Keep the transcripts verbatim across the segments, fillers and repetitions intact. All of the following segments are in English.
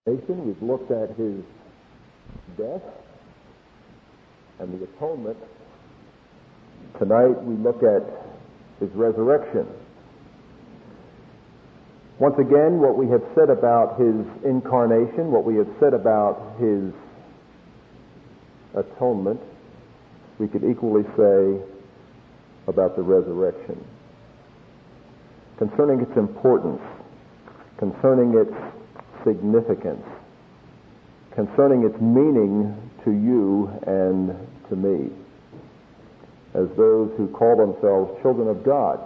We've looked at his death and the atonement. Tonight we look at his resurrection. Once again, what we have said about his incarnation, what we have said about his atonement, we could equally say about the resurrection. Concerning its importance, concerning its significance, concerning its meaning to you and to me, as those who call themselves children of God.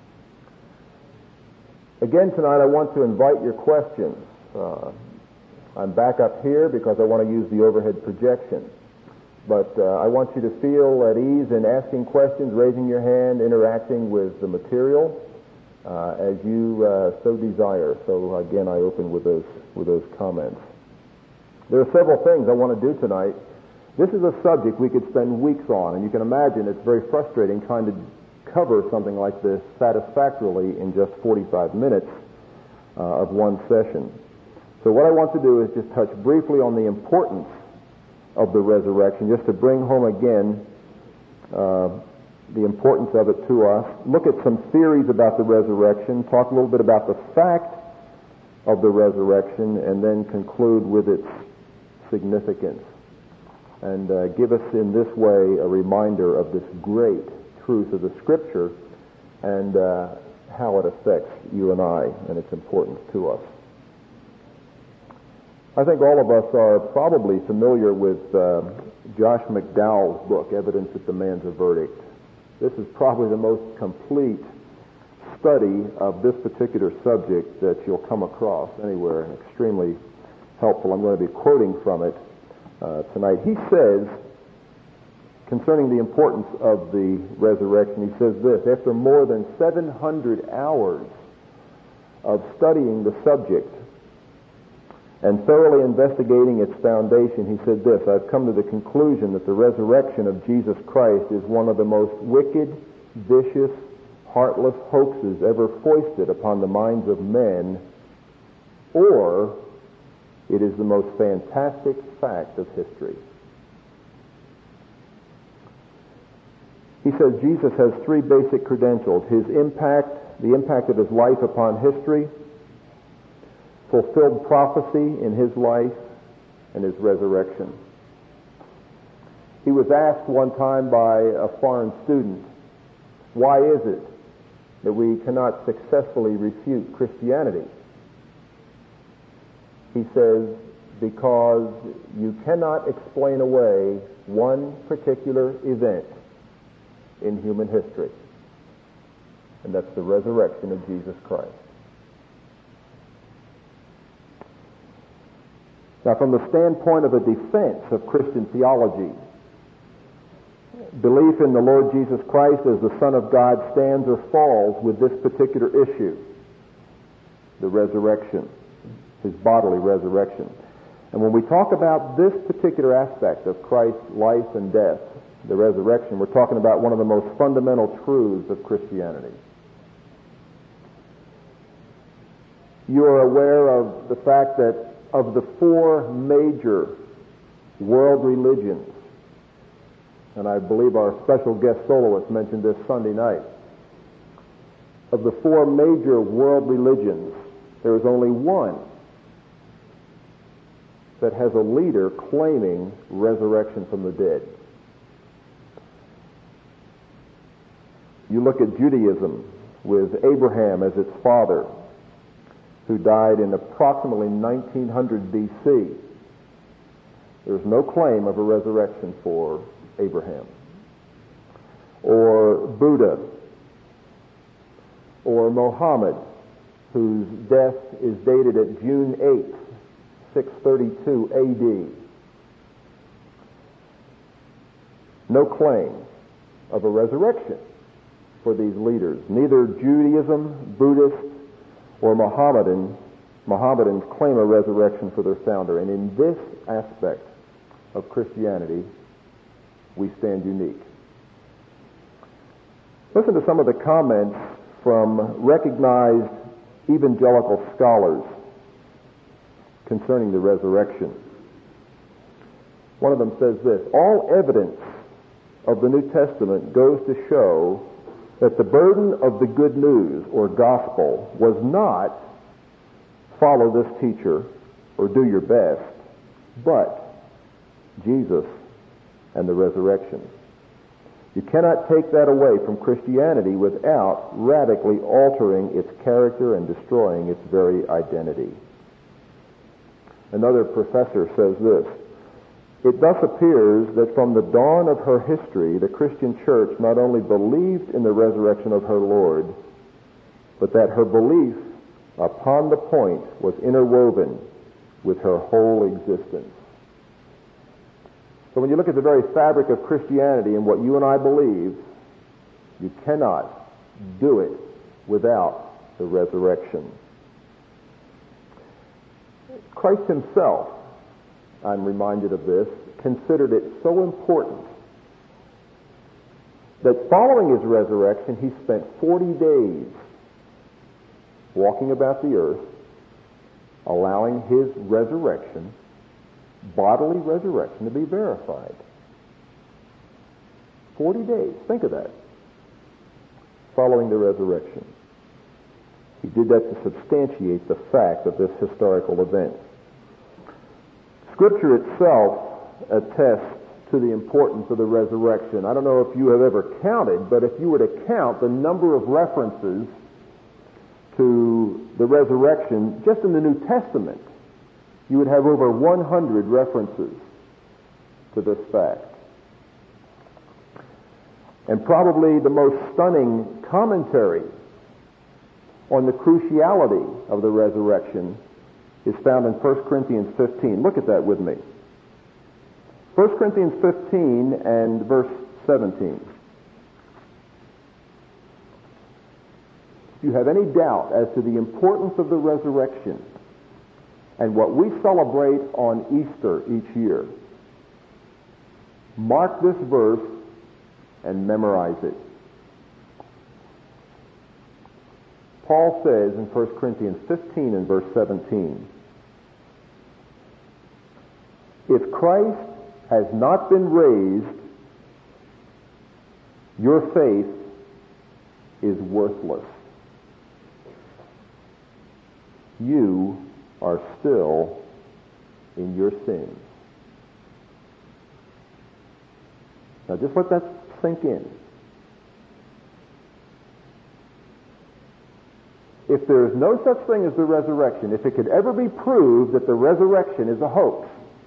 Again tonight I want to invite your questions. Uh, I'm back up here because I want to use the overhead projection. But uh, I want you to feel at ease in asking questions, raising your hand, interacting with the material uh, as you uh, so desire. So again, I open with those with those comments. There are several things I want to do tonight. This is a subject we could spend weeks on, and you can imagine it's very frustrating trying to cover something like this satisfactorily in just forty-five minutes uh, of one session. So what I want to do is just touch briefly on the importance of the resurrection, just to bring home again uh, the importance of it to us. Look at some theories about the resurrection, talk a little bit about the fact of the resurrection, and then conclude with its significance. And uh, give us in this way a reminder of this great truth of the Scripture and uh, how it affects you and I and its importance to us. I think all of us are probably familiar with uh, Josh McDowell's book, Evidence That Demands a Verdict. This is probably the most complete study of this particular subject that you'll come across anywhere, and extremely helpful. I'm going to be quoting from it uh, tonight. He says, concerning the importance of the resurrection, he says this: after more than seven hundred hours of studying the subject and thoroughly investigating its foundation, he said this: I've come to the conclusion that the resurrection of Jesus Christ is one of the most wicked, vicious, heartless hoaxes ever foisted upon the minds of men, or it is the most fantastic fact of history. He says Jesus has three basic credentials: his impact, the impact of his life upon history, fulfilled prophecy in his life, and his resurrection. He was asked one time by a foreign student, why is it that we cannot successfully refute Christianity? He says, because you cannot explain away one particular event in human history, and that's the resurrection of Jesus Christ. Now, from the standpoint of a defense of Christian theology, belief in the Lord Jesus Christ as the Son of God stands or falls with this particular issue, the resurrection, his bodily resurrection. And when we talk about this particular aspect of Christ's life and death, the resurrection, we're talking about one of the most fundamental truths of Christianity. You're aware of the fact that of the four major world religions, and I believe our special guest soloist mentioned this Sunday night, of the four major world religions, there is only one that has a leader claiming resurrection from the dead. You look at Judaism with Abraham as its father, who died in approximately nineteen hundred B C. There's no claim of a resurrection for Abraham. Or Buddha, or Muhammad, whose death is dated at June eighth, six thirty-two A D. No claim of a resurrection for these leaders. Neither Judaism, Buddhist, or Mohammedan, Mohammedans claim a resurrection for their founder. And in this aspect of Christianity, we stand unique. Listen to some of the comments from recognized evangelical scholars concerning the resurrection. One of them says this: all evidence of the New Testament goes to show that the burden of the good news, or gospel, was not follow this teacher or do your best, but Jesus and the resurrection. You cannot take that away from Christianity without radically altering its character and destroying its very identity. Another professor says this: it thus appears that from the dawn of her history, the Christian church not only believed in the resurrection of her Lord, but that her belief upon the point was interwoven with her whole existence. So when you look at the very fabric of Christianity and what you and I believe, you cannot do it without the resurrection. Christ himself, I'm reminded of this, considered it so important that following his resurrection, he spent forty days walking about the earth, allowing his resurrection, bodily resurrection, to be verified. Forty days. Think of that. Following the resurrection. He did that to substantiate the fact of this historical event. Scripture itself attests to the importance of the resurrection. I don't know if you have ever counted, but if you were to count the number of references to the resurrection just in the New Testament, you would have over one hundred references to this fact. And probably the most stunning commentary on the cruciality of the resurrection is found in First Corinthians fifteen. Look at that with me. First Corinthians fifteen and verse seventeen. If you have any doubt as to the importance of the resurrection and what we celebrate on Easter each year, mark this verse and memorize it. Paul says in First Corinthians fifteen and verse seventeen, if Christ has not been raised, your faith is worthless. You are still in your sins. Now just let that sink in. If there is no such thing as the resurrection, if it could ever be proved that the resurrection is a hoax,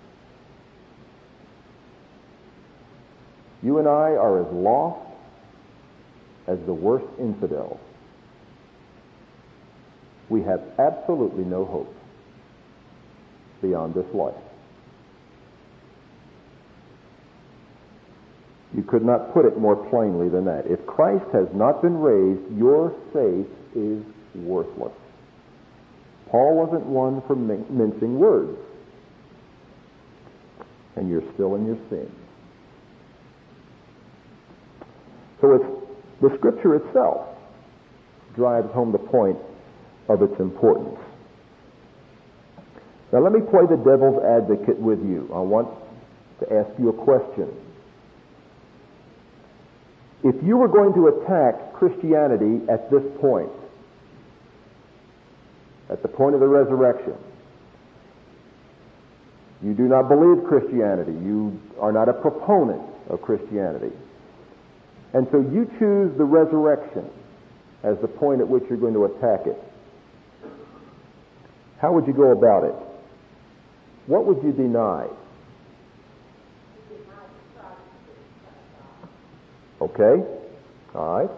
you and I are as lost as the worst infidels. We have absolutely no hope beyond this life. You could not put it more plainly than that. If Christ has not been raised, your faith is worthless. Paul wasn't one for min- mincing words. And you're still in your sin. So it's the Scripture itself drives home the point of its importance. Now let me play the devil's advocate with you. I want to ask you a question. If you were going to attack Christianity at this point, at the point of the resurrection, you do not believe Christianity, you are not a proponent of Christianity, and so you choose the resurrection as the point at which you're going to attack it, how would you go about it? What would you deny? Okay? All right.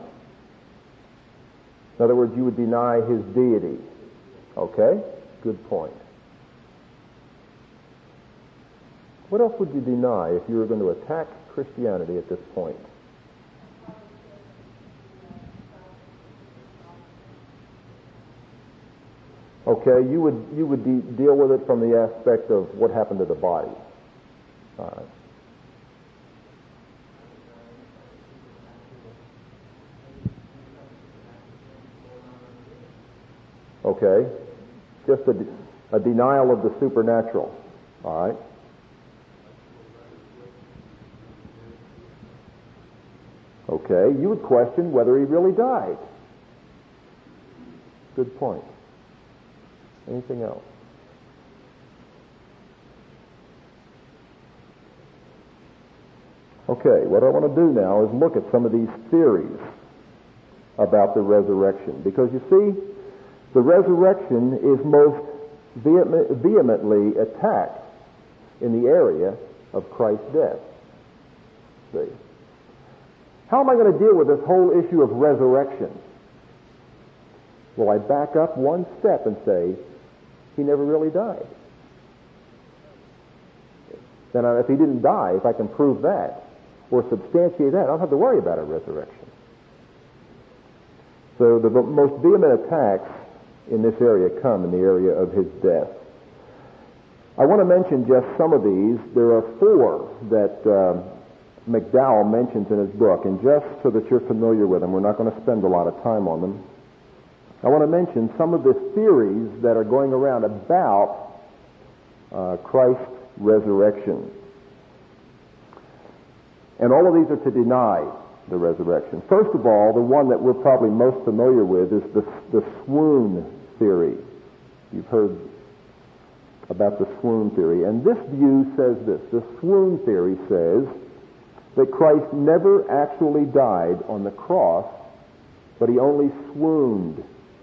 In other words, you would deny his deity. Okay? Good point. What else would you deny if you were going to attack Christianity at this point? Okay, you would you would de- deal with it from the aspect of what happened to the body. All right. Okay, just a A denial of the supernatural. All right? Okay, you would question whether he really died. Good point. Anything else? Okay, what I want to do now is look at some of these theories about the resurrection. Because you see, the resurrection is most vehement, vehemently attacked in the area of Christ's death. See? How am I going to deal with this whole issue of resurrection? Well, I back up one step and say, he never really died. Then if he didn't die, if I can prove that, or substantiate that, I don't have to worry about a resurrection. So the most vehement attacks in this area come in the area of his death. I want to mention just some of these. There are four that uh, McDowell mentions in his book, and just so that you're familiar with them, we're not going to spend a lot of time on them. I want to mention some of the theories that are going around about uh, Christ's resurrection. And all of these are to deny the resurrection. First of all, the one that we're probably most familiar with is the, the swoon theory. You've heard about the swoon theory. And this view says this. The swoon theory says that Christ never actually died on the cross, but he only swooned.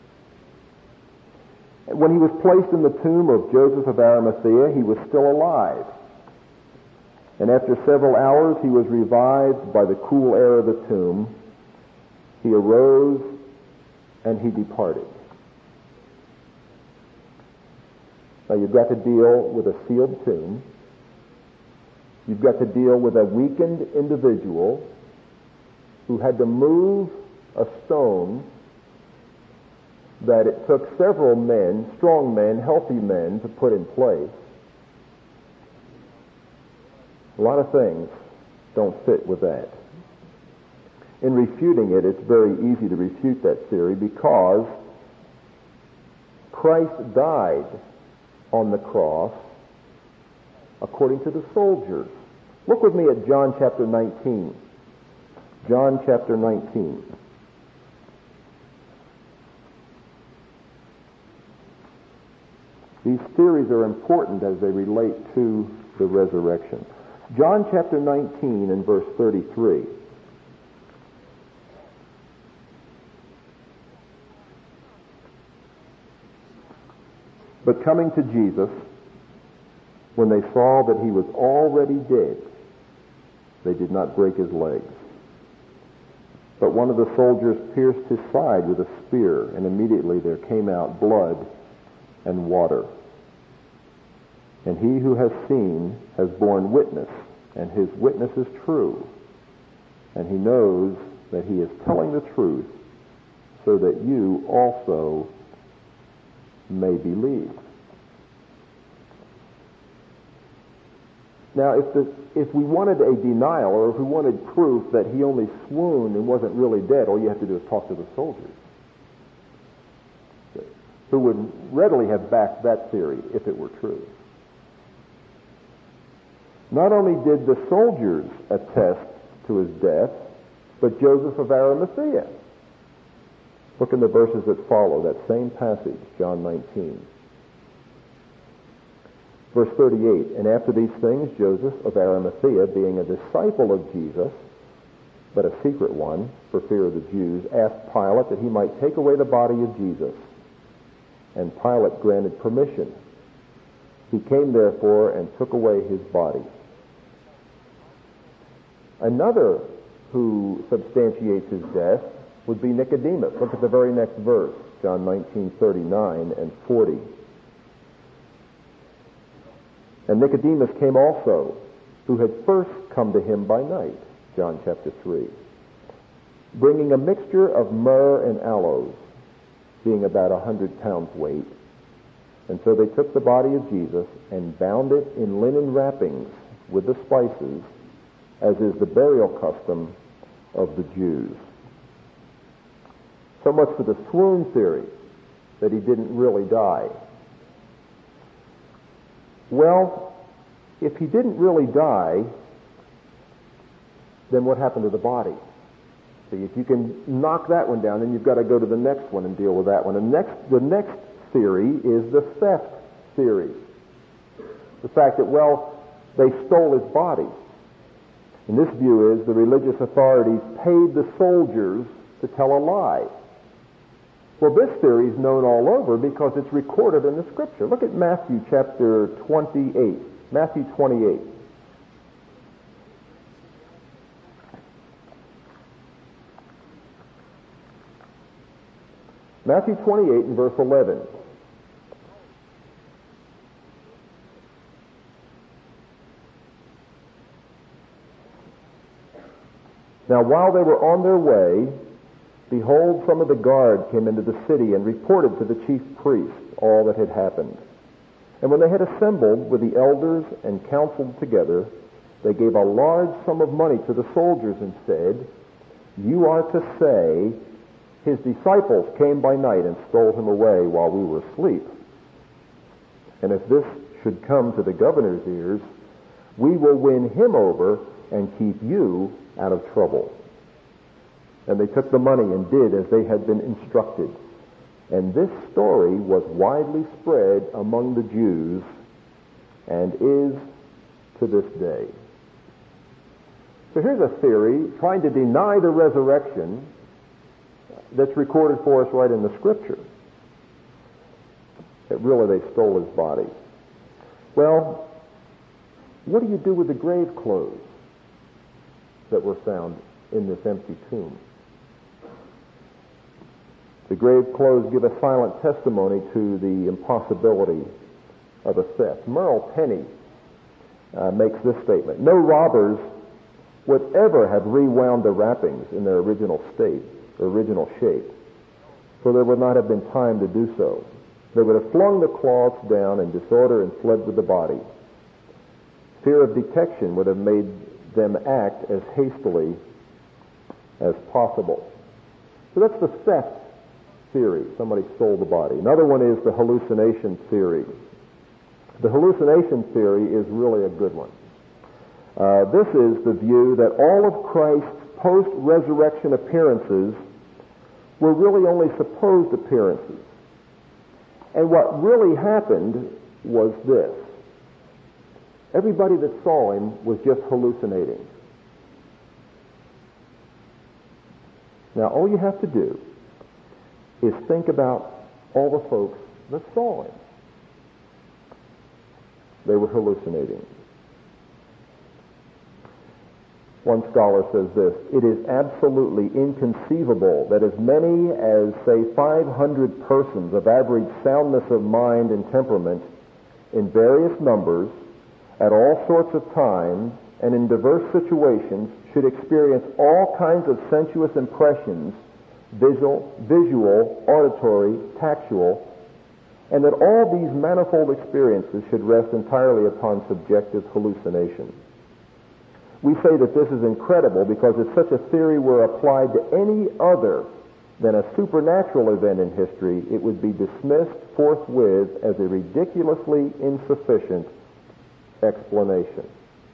When he was placed in the tomb of Joseph of Arimathea, he was still alive. And after several hours, he was revived by the cool air of the tomb. He arose and he departed. Now you've got to deal with a sealed tomb. You've got to deal with a weakened individual who had to move a stone that it took several men, strong men, healthy men, to put in place. A lot of things don't fit with that. In refuting it, it's very easy to refute that theory because Christ died on the cross according to the soldiers. Look with me at John chapter nineteen. John chapter nineteen. These theories are important as they relate to the resurrection. John chapter nineteen and verse thirty-three. But coming to Jesus, when they saw that he was already dead, they did not break his legs. But one of the soldiers pierced his side with a spear, and immediately there came out blood and water. And he who has seen has borne witness, and his witness is true. And he knows that he is telling the truth, so that you also may believe. Now, if the, if we wanted a denial, or if we wanted proof that he only swooned and wasn't really dead, all you have to do is talk to the soldiers, who would readily have backed that theory if it were true. Not only did the soldiers attest to his death, but Joseph of Arimathea. Look in the verses that follow, that same passage, John nineteen. Verse thirty-eight, and after these things, Joseph of Arimathea, being a disciple of Jesus, but a secret one, for fear of the Jews, asked Pilate that he might take away the body of Jesus. And Pilate granted permission. He came, therefore, and took away his body. Another who substantiates his death would be Nicodemus. Look at the very next verse, John nineteen, thirty-nine and forty. And Nicodemus came also, who had first come to him by night, John chapter three, bringing a mixture of myrrh and aloes, being about a hundred pounds weight. And so they took the body of Jesus and bound it in linen wrappings with the spices, as is the burial custom of the Jews. So much for the swoon theory, that he didn't really die. Well, if he didn't really die, then what happened to the body? See, if you can knock that one down, then you've got to go to the next one and deal with that one. And next, the next theory is the theft theory. The fact that, well, they stole his body. And this view is the religious authorities paid the soldiers to tell a lie. Well, this theory is known all over because it's recorded in the Scripture. Look at Matthew chapter twenty-eight. Matthew twenty-eight. Matthew twenty-eight and verse eleven. Now, while they were on their way, behold, some of the guard came into the city and reported to the chief priests all that had happened. And when they had assembled with the elders and counseled together, they gave a large sum of money to the soldiers and said, "You are to say, his disciples came by night and stole him away while we were asleep. And if this should come to the governor's ears, we will win him over and keep you out of trouble." And they took the money and did as they had been instructed. And this story was widely spread among the Jews and is to this day. So here's a theory trying to deny the resurrection that's recorded for us right in the Scripture. That really they stole his body. Well, what do you do with the grave clothes that were found in this empty tomb? The grave clothes give a silent testimony to the impossibility of a theft. Merle Penny uh, makes this statement: "No robbers would ever have rewound the wrappings in their original state, original shape, for there would not have been time to do so. They would have flung the cloths down in disorder and fled with the body. Fear of detection would have made them act as hastily as possible." So that's the theft theory. Somebody stole the body. Another one is the hallucination theory. The hallucination theory is really a good one. Uh, this is the view that all of Christ's post-resurrection appearances were really only supposed appearances. And what really happened was this: everybody that saw him was just hallucinating. Now, all you have to do is think about all the folks that saw him. They were hallucinating. One scholar says this: "It is absolutely inconceivable that as many as, say, five hundred persons of average soundness of mind and temperament in various numbers at all sorts of times and in diverse situations should experience all kinds of sensuous impressions, visual, visual, auditory, tactual, and that all these manifold experiences should rest entirely upon subjective hallucination. We say that this is incredible because if such a theory were applied to any other than a supernatural event in history, it would be dismissed forthwith as a ridiculously insufficient explanation."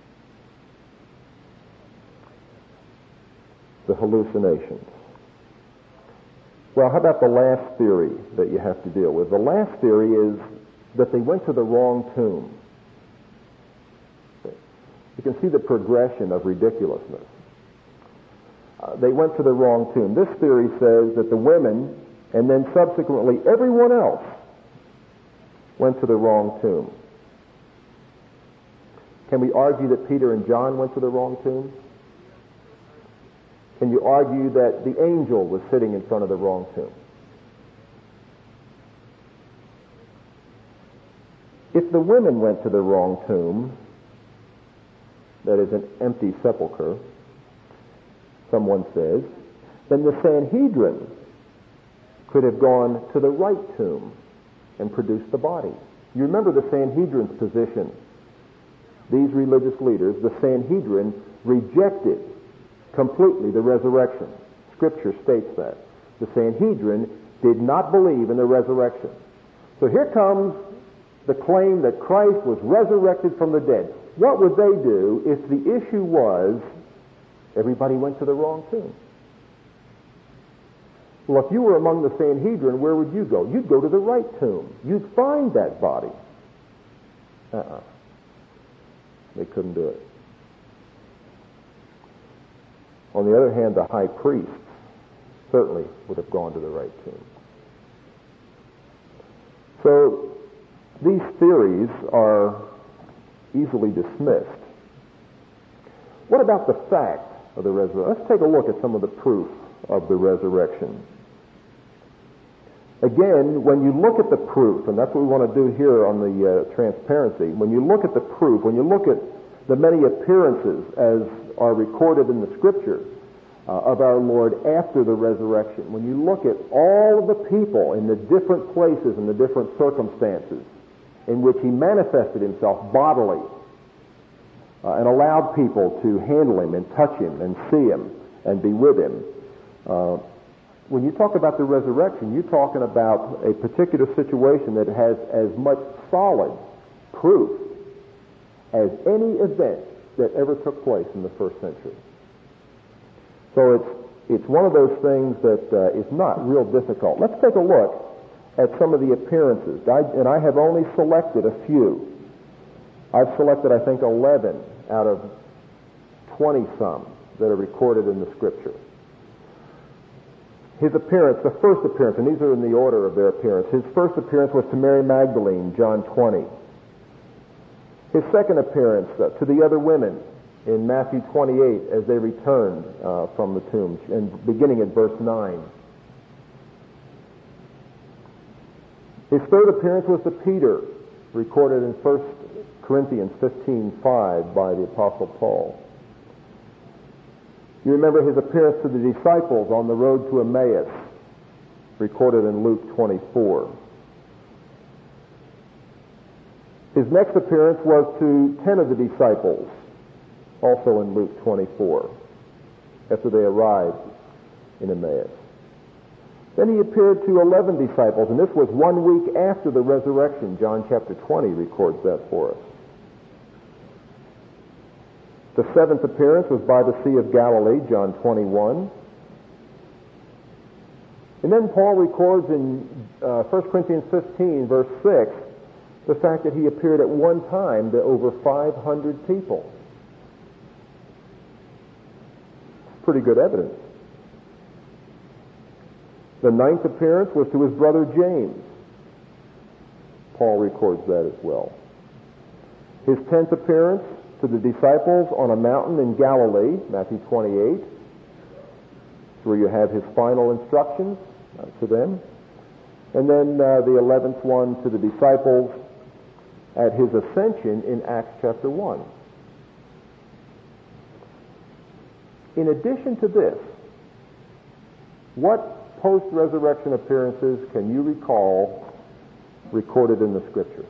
The hallucinations. Well, how about the last theory that you have to deal with? The last theory is that they went to the wrong tomb. You can see the progression of ridiculousness. Uh, they went to the wrong tomb. This theory says that the women, and then subsequently everyone else, went to the wrong tomb. Can we argue that Peter and John went to the wrong tomb? Can you argue that the angel was sitting in front of the wrong tomb? If the women went to the wrong tomb, that is an empty sepulcher, someone says, then the Sanhedrin could have gone to the right tomb and produced the body. You remember the Sanhedrin's position. These religious leaders, the Sanhedrin, rejected completely the resurrection. Scripture states that. The Sanhedrin did not believe in the resurrection. So here comes the claim that Christ was resurrected from the dead. What would they do if the issue was everybody went to the wrong tomb? Well, if you were among the Sanhedrin, where would you go? You'd go to the right tomb. You'd find that body. Uh-uh. They couldn't do it. On the other hand, the high priest certainly would have gone to the right tomb. So these theories are easily dismissed. What about the fact of the resurrection? Let's take a look at some of the proof of the resurrection. Again, when you look at the proof, and that's what we want to do here on the uh, transparency, when you look at the proof, when you look at the many appearances as are recorded in the Scripture uh, of our Lord after the resurrection, when you look at all of the people in the different places and the different circumstances in which he manifested himself bodily uh, and allowed people to handle him and touch him and see him and be with him, uh, when you talk about the resurrection, you're talking about a particular situation that has as much solid proof as any event that ever took place in the first century. So it's it's one of those things that uh, is not real difficult. Let's take a look at some of the appearances, I, and I have only selected a few. I've selected, I think, eleven out of twenty-some that are recorded in the Scripture. His appearance, the first appearance, and these are in the order of their appearance. His first appearance was to Mary Magdalene, John twenty. His second appearance uh, to the other women in Matthew twenty-eight as they returned uh, from the tomb, and beginning at verse nine. His third appearance was to Peter, recorded in First Corinthians fifteen five by the Apostle Paul. You remember his appearance to the disciples on the road to Emmaus, recorded in Luke twenty-four. His next appearance was to ten of the disciples, also in Luke twenty-four, after they arrived in Emmaus. Then he appeared to eleven disciples, and this was one week after the resurrection. John chapter twenty records that for us. The seventh appearance was by the Sea of Galilee, John twenty-one. And then Paul records in uh, First Corinthians fifteen, verse six, the fact that he appeared at one time to over five hundred people. Pretty good evidence. The ninth appearance was to his brother James. Paul records that as well. His tenth appearance to the disciples on a mountain in Galilee, Matthew twenty-eight, where you have his final instructions uh, to them. And then uh, the eleventh one to the disciples at his ascension in Acts chapter one. In addition to this, what post-resurrection appearances can you recall recorded in the Scripture?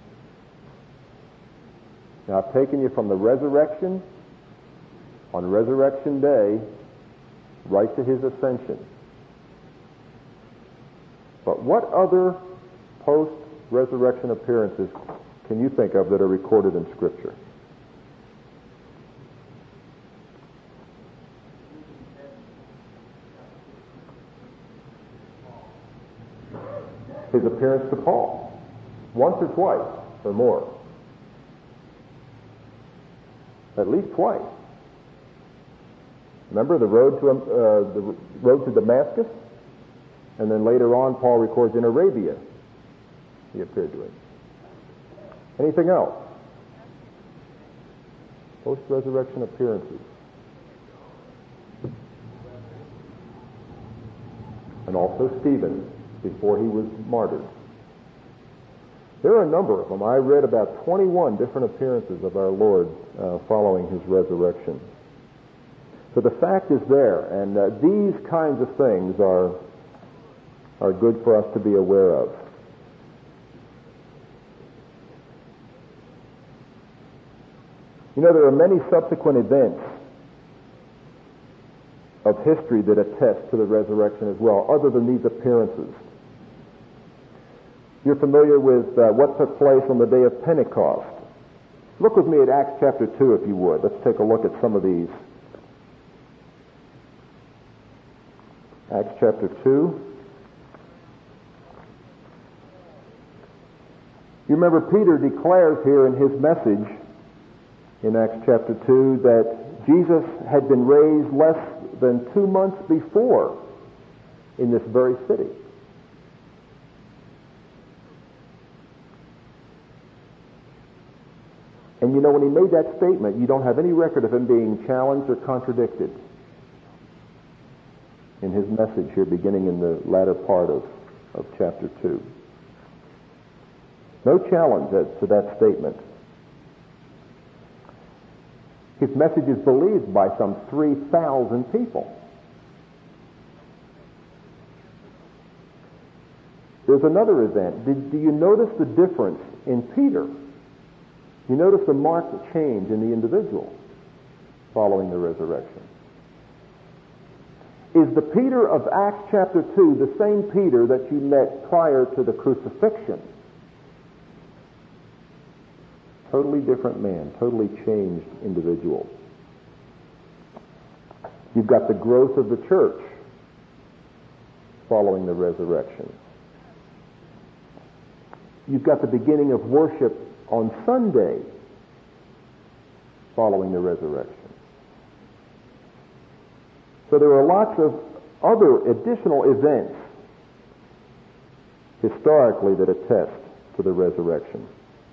Now, I've taken you from the resurrection, on Resurrection Day, right to his ascension. But what other post-resurrection appearances can you think of that are recorded in Scripture? His appearance to Paul, once or twice or more. At least twice. Remember the road to uh, the road to Damascus, and then later on, Paul records in Arabia he appeared to him. Anything else? Post-resurrection appearances, and also Stephen before he was martyred. There are a number of them. I read about twenty-one different appearances of our Lord uh, following his resurrection. So the fact is there, and uh, these kinds of things are, are good for us to be aware of. You know, there are many subsequent events of history that attest to the resurrection as well, other than these appearances. You're familiar with uh, what took place on the day of Pentecost. Look with me at Acts chapter two, if you would. Let's take a look at some of these. Acts chapter two. You remember Peter declares here in his message in Acts chapter two that Jesus had been raised less than two months before in this very city. And you know, when he made that statement, you don't have any record of him being challenged or contradicted in his message here beginning in the latter part of, of chapter two. No challenge as to that statement. His message is believed by some three thousand people. There's another event. Did, do you notice the difference in Peter? You notice the marked change in the individual following the resurrection. Is the Peter of Acts chapter two the same Peter that you met prior to the crucifixion? Totally different man, totally changed individual. You've got the growth of the church following the resurrection. You've got the beginning of worship on Sunday following the resurrection. So there are lots of other additional events historically that attest to the resurrection.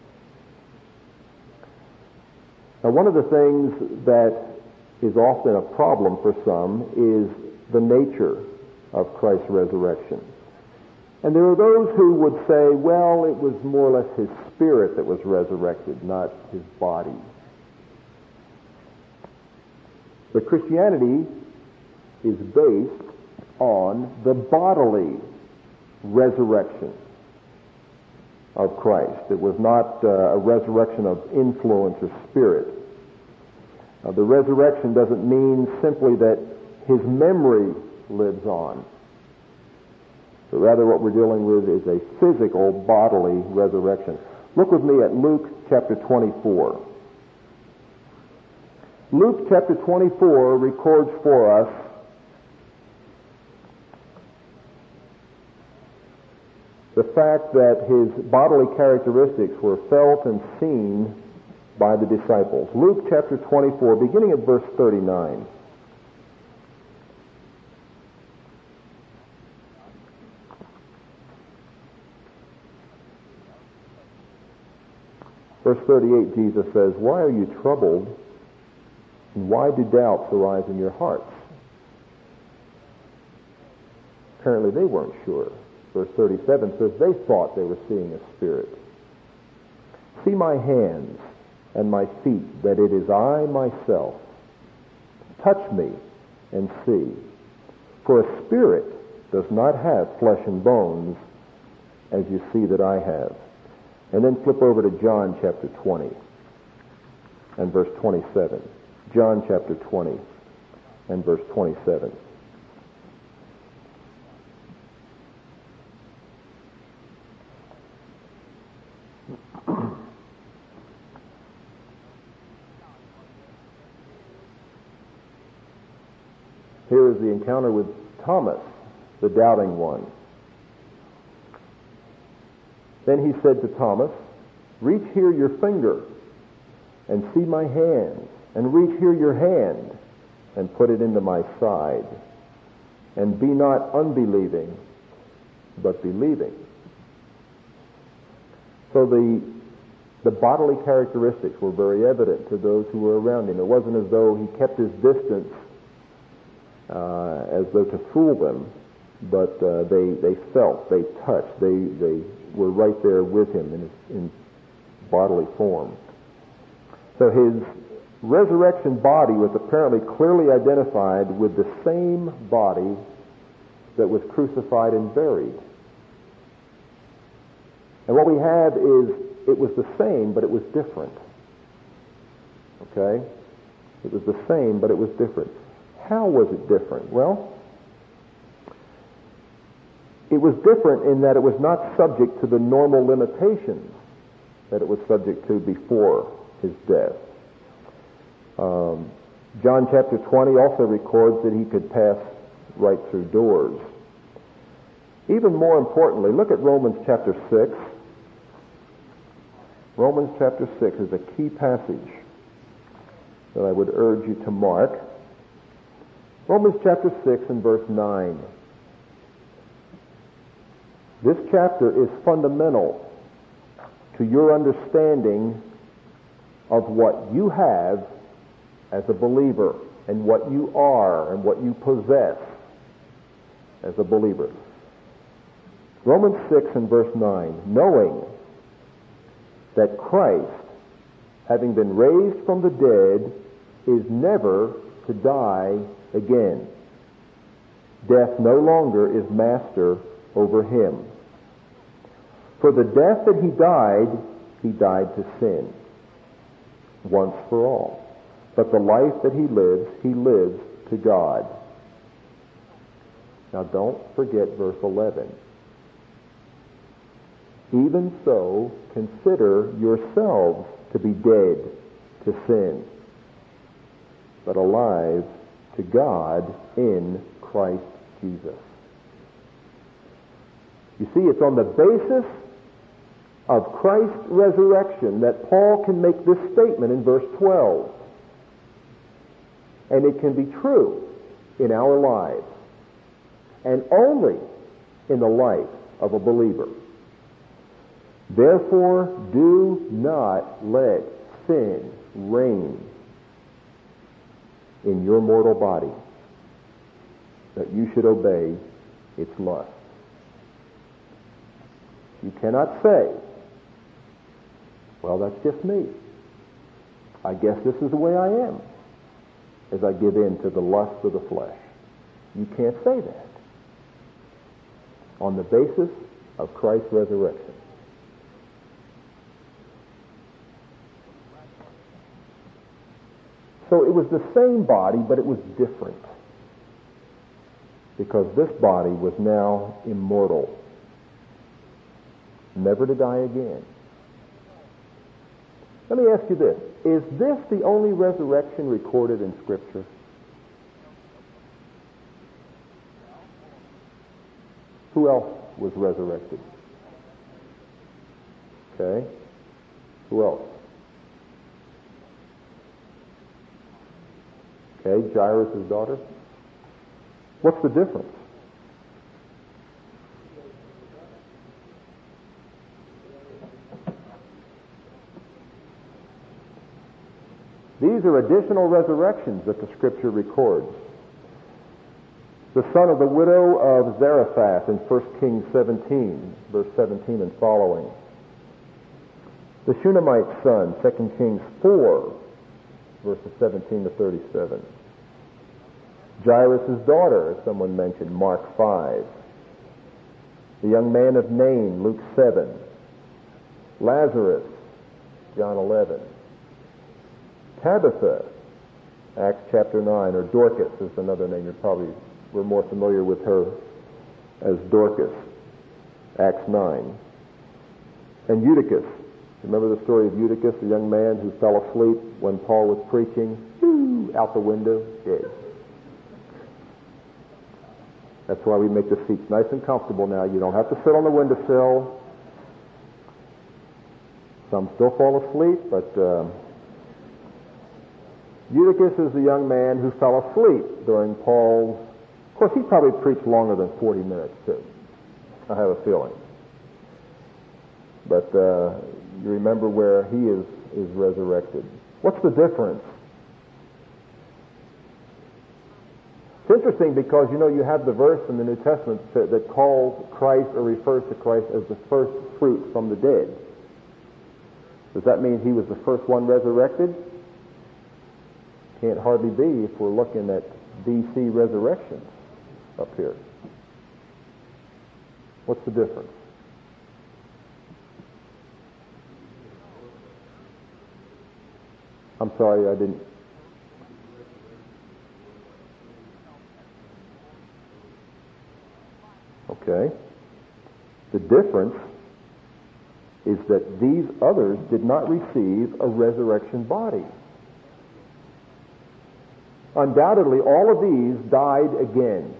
Now, one of the things that is often a problem for some is the nature of Christ's resurrection. And there are those who would say, well, it was more or less his spirit that was resurrected, not his body. But Christianity is based on the bodily resurrection of Christ. It was not uh, a resurrection of influence or spirit. Uh, the resurrection doesn't mean simply that his memory lives on. But rather what we're dealing with is a physical, bodily resurrection. Look with me at Luke chapter twenty-four. Luke chapter twenty-four records for us the fact that his bodily characteristics were felt and seen by the disciples. Luke chapter twenty-four, beginning at verse thirty-nine. Verse thirty-eight, Jesus says, "Why are you troubled, and why do doubts arise in your hearts?" Apparently they weren't sure. Verse thirty-seven says they thought they were seeing a spirit. "See my hands and my feet, that it is I myself. Touch me and see. For a spirit does not have flesh and bones, as you see that I have." And then flip over to John chapter twenty and verse twenty-seven. John chapter twenty and verse twenty-seven. Here is the encounter with Thomas, the doubting one. Then he said to Thomas, "Reach here your finger and see my hand, and reach here your hand and put it into my side. And be not unbelieving, but believing." So the, the bodily characteristics were very evident to those who were around him. It wasn't as though he kept his distance uh, as though to fool them, but uh, they, they felt, they touched, they, they were right there with him in, his, in bodily form. So his resurrection body was apparently clearly identified with the same body that was crucified and buried. And what we have is, it was the same, but it was different. Okay? It was the same, but it was different. How was it different? Well, It was different in that it was not subject to the normal limitations that it was subject to before his death. Um, John chapter twenty also records that he could pass right through doors. Even more importantly, look at Romans chapter six. Romans chapter six is a key passage that I would urge you to mark. Romans chapter six and verse nine. This chapter is fundamental to your understanding of what you have as a believer and what you are and what you possess as a believer. Romans six and verse nine, knowing that Christ, having been raised from the dead, is never to die again. Death no longer is master over him. For the death that he died, he died to sin, once for all. But the life that he lives, he lives to God. Now don't forget verse eleven. Even so, consider yourselves to be dead to sin, but alive to God in Christ Jesus. You see, it's on the basis of Christ's resurrection that Paul can make this statement in verse twelve. And it can be true in our lives, and only in the life of a believer. Therefore, do not let sin reign in your mortal body, that you should obey its lust. You cannot say, well, that's just me. I guess this is the way I am as I give in to the lust of the flesh. You can't say that on the basis of Christ's resurrection. So it was the same body, but it was different, because this body was now immortal, never to die again. Let me ask you this. Is this the only resurrection recorded in Scripture? Who else was resurrected? Okay. Who else? Okay, Jairus' daughter. What's the difference? These are additional resurrections that the Scripture records. The son of the widow of Zarephath in First Kings seventeen, verse seventeen and following. The Shunammite's son, Second Kings four, verses seventeen to thirty-seven. Jairus' daughter, as someone mentioned, Mark five. The young man of Nain, Luke seven. Lazarus, John eleven. Tabitha, Acts chapter nine, or Dorcas is another name. You're probably, we're more familiar with her as Dorcas, Acts nine. And Eutychus. Remember the story of Eutychus, the young man who fell asleep when Paul was preaching? Woo, out the window, dead. That's why we make the seats nice and comfortable now. You don't have to sit on the windowsill. Some still fall asleep, but uh, Eutychus is the young man who fell asleep during Paul's... Of course, he probably preached longer than forty minutes, too. I have a feeling. But uh, you remember where he is, is resurrected. What's the difference? It's interesting because, you know, you have the verse in the New Testament that, that calls Christ or refers to Christ as the first fruit from the dead. Does that mean he was the first one resurrected? Can't hardly be if we're looking at D C resurrections up here. What's the difference? I'm sorry, I didn't... Okay. difference is that these others did not receive a resurrection body. Undoubtedly, all of these died again.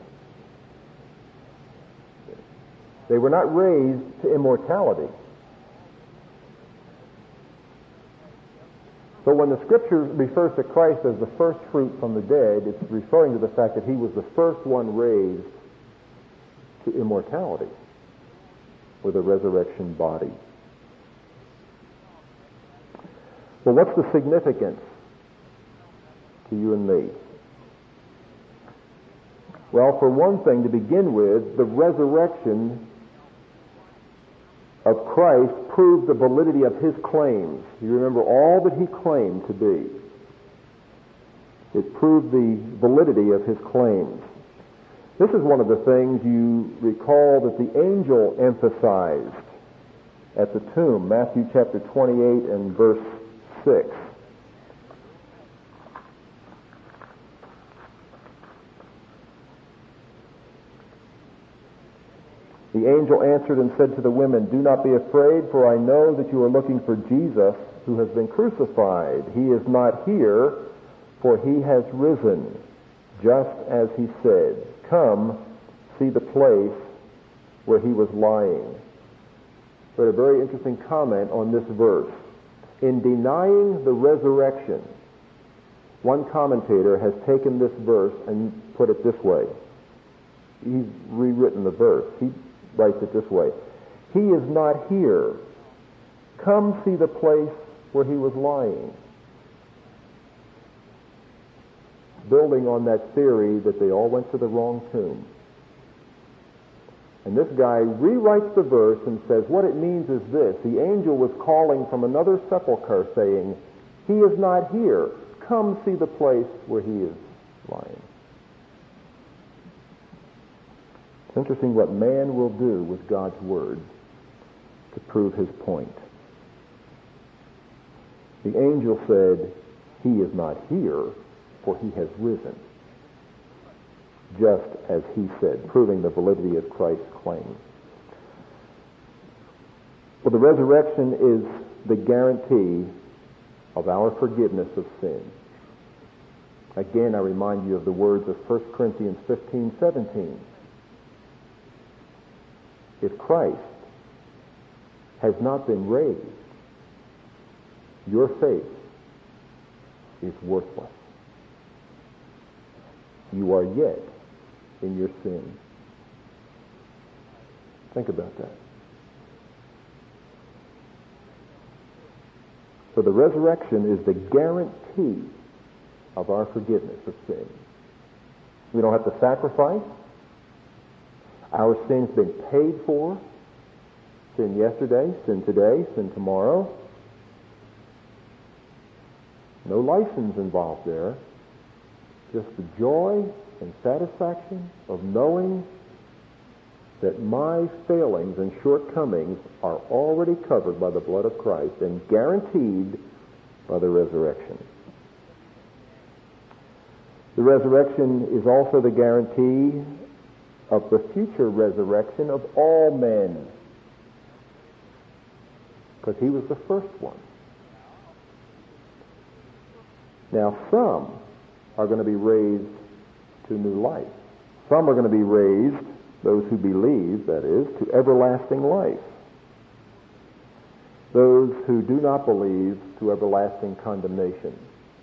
They were not raised to immortality. So when the Scripture refers to Christ as the first fruit from the dead, it's referring to the fact that he was the first one raised to immortality with a resurrection body. Well, what's the significance to you and me? Well, for one thing, to begin with, the resurrection of Christ proved the validity of his claims. You remember all that he claimed to be. It proved the validity of his claims. This is one of the things you recall that the angel emphasized at the tomb, Matthew chapter twenty-eight and verse six. The angel answered and said to the women, "Do not be afraid, for I know that you are looking for Jesus, who has been crucified. He is not here, for he has risen, just as he said. Come, see the place where he was lying." But a very interesting comment on this verse. In denying the resurrection, one commentator has taken this verse and put it this way. He's rewritten the verse. He writes it this way. He is not here. Come see the place where he was lying. Building on that theory that they all went to the wrong tomb. And this guy rewrites the verse and says what it means is this. The angel was calling from another sepulcher saying, he is not here. Come see the place where he is lying. It's interesting what man will do with God's word to prove his point. The angel said, he is not here, for he has risen. Just as he said, proving the validity of Christ's claim. Well, the resurrection is the guarantee of our forgiveness of sin. Again, I remind you of the words of First Corinthians fifteen seventeen. If Christ has not been raised, your faith is worthless. You are yet in your sin. Think about that. So the resurrection is the guarantee of our forgiveness of sin. We don't have to sacrifice. Our sin's been paid for. Sin yesterday, sin today, sin tomorrow. No license involved there. Just the joy and satisfaction of knowing that my failings and shortcomings are already covered by the blood of Christ and guaranteed by the resurrection. The resurrection is also the guarantee of the future resurrection of all men, because he was the first one. Now, some are going to be raised to new life. Some are going to be raised, those who believe, that is, to everlasting life. Those who do not believe, to everlasting condemnation.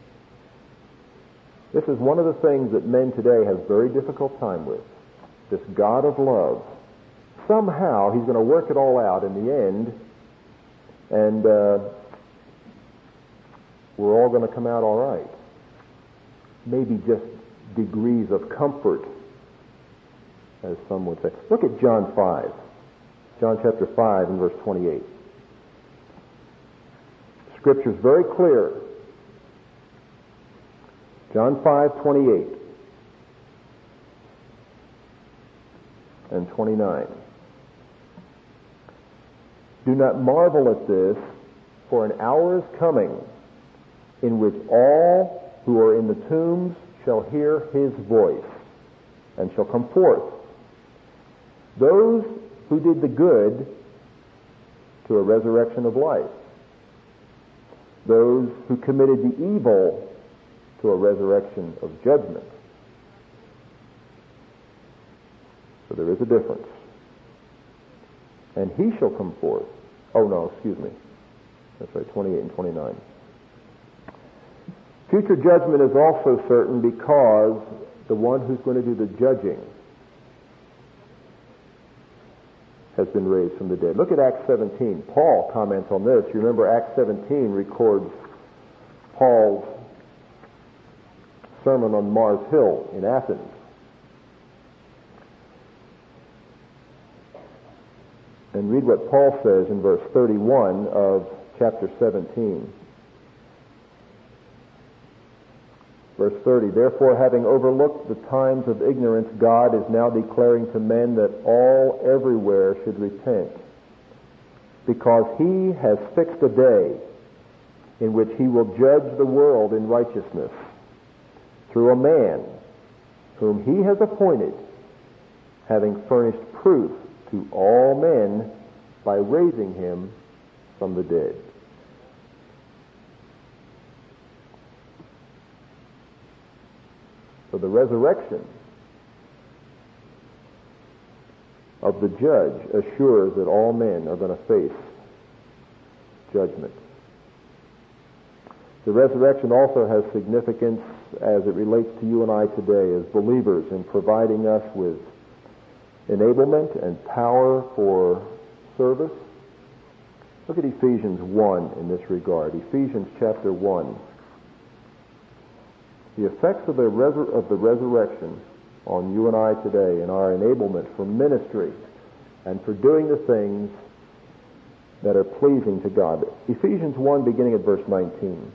This is one of the things that men today have very difficult time with. This God of love. Somehow he's going to work it all out in the end, and uh, we're all going to come out all right. Maybe just degrees of comfort, as some would say. Look at John five. John chapter five and verse twenty-eight. Scripture's very clear. John five, twenty-eight and twenty-nine. Do not marvel at this, for an hour is coming in which all who are in the tombs shall hear his voice and shall come forth. Those who did the good to a resurrection of life. Those who committed the evil to a resurrection of judgment. So there is a difference. And he shall come forth. Oh no, excuse me. That's right, twenty-eight and twenty-nine. Future judgment is also certain because the one who's going to do the judging has been raised from the dead. Look at Acts seventeen. Paul comments on this. You remember Acts seventeen records Paul's sermon on Mars Hill in Athens. And read what Paul says in verse thirty-one of chapter seventeen. Verse thirty, therefore, having overlooked the times of ignorance, God is now declaring to men that all everywhere should repent, because he has fixed a day in which he will judge the world in righteousness through a man whom he has appointed, having furnished proof to all men by raising him from the dead. So the resurrection of the judge assures that all men are going to face judgment. The resurrection also has significance as it relates to you and I today as believers in providing us with enablement and power for service. Look at Ephesians one in this regard. Ephesians chapter one. The effects of the, resur- of the resurrection on you and I today and our enablement for ministry and for doing the things that are pleasing to God. Ephesians one, beginning at verse nineteen.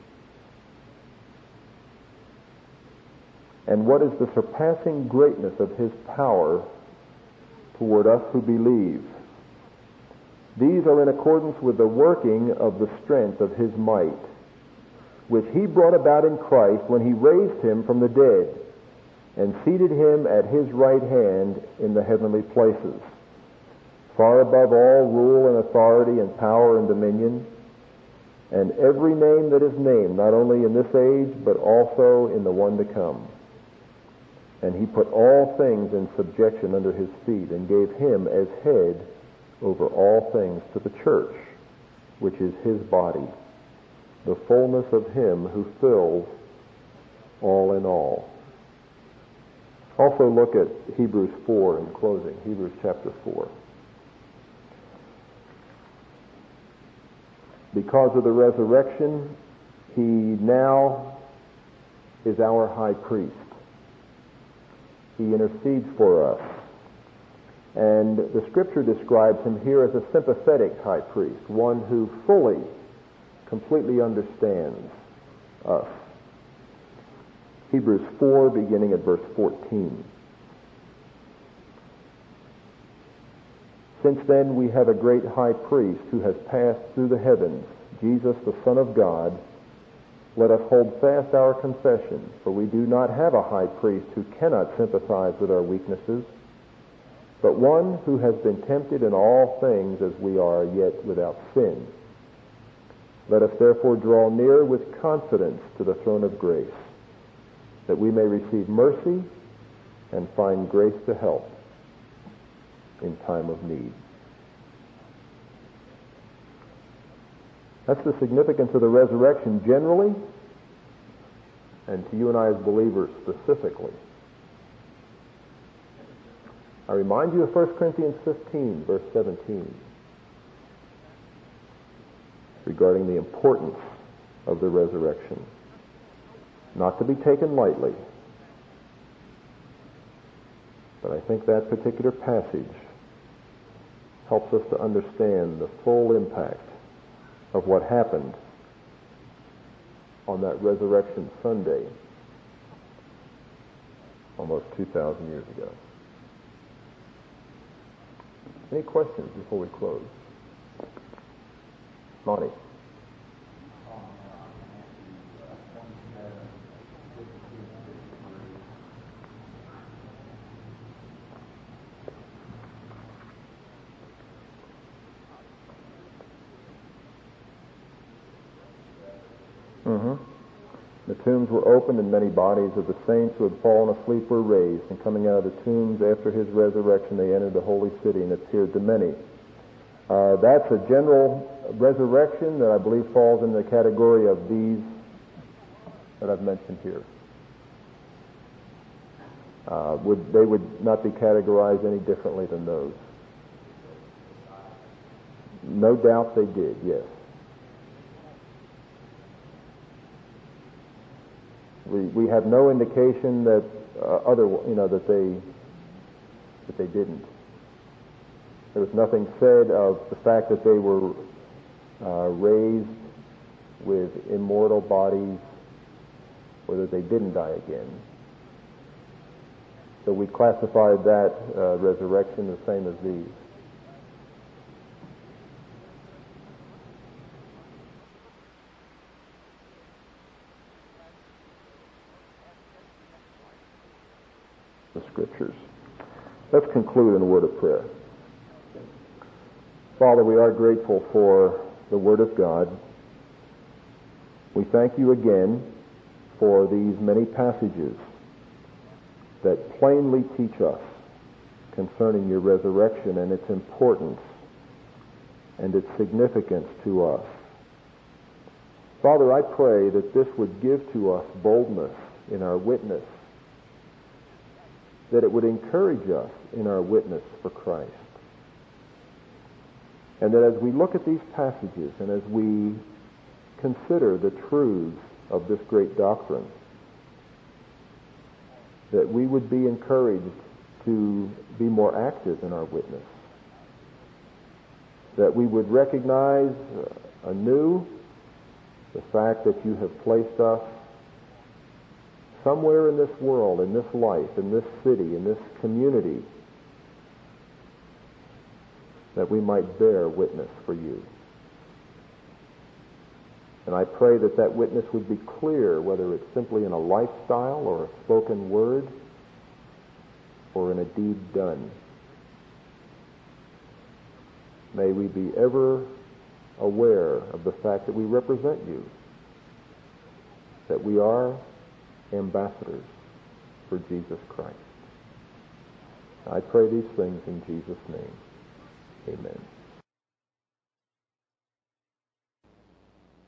And what is the surpassing greatness of his power toward us who believe? These are in accordance with the working of the strength of his might, which he brought about in Christ when he raised him from the dead and seated him at his right hand in the heavenly places, far above all rule and authority and power and dominion, and every name that is named, not only in this age, but also in the one to come. And he put all things in subjection under his feet, and gave him as head over all things to the church, which is his body, the fullness of him who fills all in all. Also look at Hebrews four in closing, Hebrews chapter four. Because of the resurrection, he now is our high priest. He intercedes for us. And the Scripture describes him here as a sympathetic high priest, one who fully, completely understands us. Hebrews four, beginning at verse fourteen. Since then we have a great high priest who has passed through the heavens, Jesus the Son of God. Let us hold fast our confession, for we do not have a high priest who cannot sympathize with our weaknesses, but one who has been tempted in all things as we are, yet without sin. Let us therefore draw near with confidence to the throne of grace, that we may receive mercy and find grace to help in time of need. That's the significance of the resurrection generally, and to you and I as believers specifically. I remind you of First Corinthians fifteen, verse seventeen, regarding the importance of the resurrection. Not to be taken lightly, but I think that particular passage helps us to understand the full impact of what happened on that Resurrection Sunday almost two thousand years ago. Any questions before we close? Monty. Mm-hmm. The tombs were opened, and many bodies of the saints who had fallen asleep were raised. And coming out of the tombs after his resurrection, they entered the holy city and appeared to many. Uh, that's a general resurrection that I believe falls in the category of these that I've mentioned here. Uh, would they would not be categorized any differently than those? No doubt they did, yes. We we have no indication that uh, other you know that they that they didn't. There was nothing said of the fact that they were uh, raised with immortal bodies, or that they didn't die again. So we classified that uh, resurrection the same as these. The Scriptures. Let's conclude in a word of prayer. Father, we are grateful for the Word of God. We thank you again for these many passages that plainly teach us concerning your resurrection and its importance and its significance to us. Father, I pray that this would give to us boldness in our witness, that it would encourage us in our witness for Christ. And that as we look at these passages and as we consider the truths of this great doctrine, that we would be encouraged to be more active in our witness, that we would recognize anew the fact that you have placed us somewhere in this world, in this life, in this city, in this community, that we might bear witness for you. And I pray that that witness would be clear, whether it's simply in a lifestyle or a spoken word or in a deed done. May we be ever aware of the fact that we represent you, that we are ambassadors for Jesus Christ. I pray these things in Jesus' name. Amen.